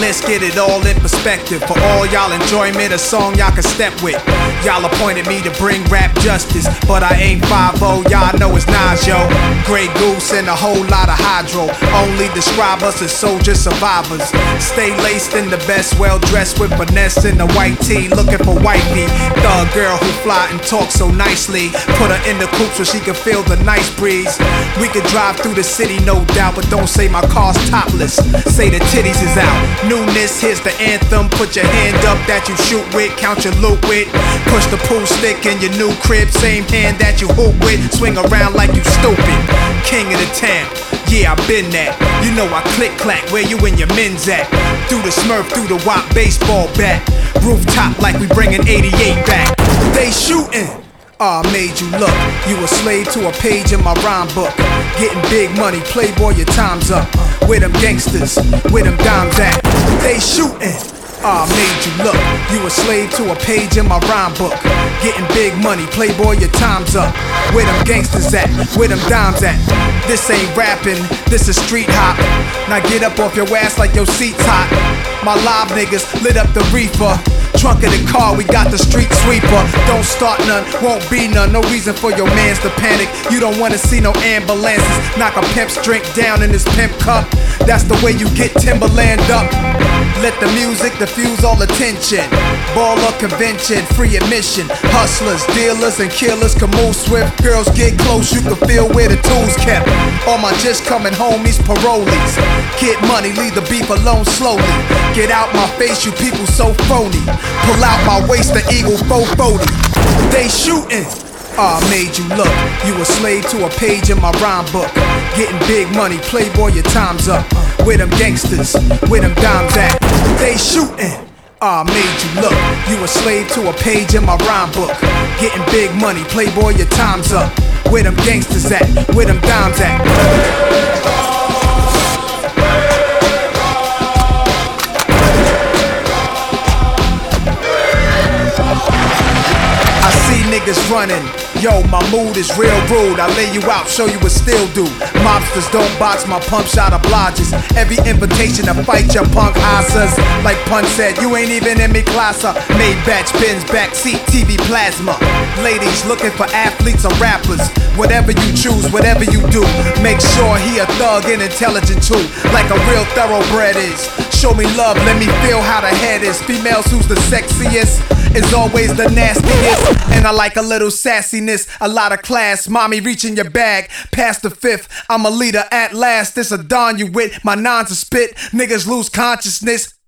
let's get it all in perspective. For all y'all enjoyment, a song y'all can step with. Y'all appointed me to bring rap justice, but I ain't 5-0, y'all know it's Nas, yo. Grey Goose and a whole lot of hydro only describe us as soldier survivors. Stay laced in the best, well dressed with finesse in the white tee, looking for wifey. Thug girl who fly and talk so nicely. Put her in the coupe so she can feel the nice breeze. We could drive through the city, no doubt, but don't say my car's topless. Say the titties is out. Newness, here's the anthem. Put your hand up that you shoot with, count your loot with. Push the pool stick in your new crib, same hand that you hoop with. Swing around like you stupid. King of the town, yeah, I been that. You know I click clack, where you and your men's at? Through the Smurf, through the WAP baseball bat. Rooftop like we bringing 88 back. They shooting. I made you look. You a slave to a page in my rhyme book. Getting big money, playboy, your time's up. Where them gangsters, where them dimes at? They shooting. I made you look. You a slave to a page in my rhyme book. Getting big money, playboy, your time's up. Where them gangsters at? Where them dimes at? This ain't rapping, this is street hop. Now get up off your ass like your seat's hot. My live niggas lit up the reefer. Trunk of the car, we got the street sweeper. Don't start none, won't be none. No reason for your mans to panic. You don't wanna see no ambulances. Knock a pimp's drink down in his pimp cup. That's the way you get Timberland up. Let the music diffuse all attention. Baller convention, free admission. Hustlers, dealers, and killers can move swift. Girls get close, you can feel where the tools kept. All my just coming homies, parolees. Get money, leave the beef alone slowly. Get out my face, you people so phony. Pull out my waist, the Eagle 440. They shooting. I made you look. You a slave to a page in my rhyme book. Getting big money, playboy, your time's up. Where them gangsters, where them dimes at? They shooting. I made you look. You a slave to a page in my rhyme book. Getting big money, playboy, your time's up. Where them gangsters at? Where them dimes at? Niggas running, yo, my mood is real rude. I lay you out, show you what still do. Mobsters don't box, my pump shot obliges. Every invitation to fight your punk asses. Like Pun said, you ain't even in me classa. Made batch bins, backseat, TV plasma. Ladies looking for athletes or rappers. Whatever you choose, whatever you do, make sure he a thug and intelligent too. Like a real thoroughbred is. Show me love, let me feel how the head is. Females who's the sexiest is always the nastiest. And I like a little sassiness, a lot of class. Mommy reaching your bag, past the fifth. I'm a leader at last. This a don you with, my nons a spit. Niggas lose consciousness.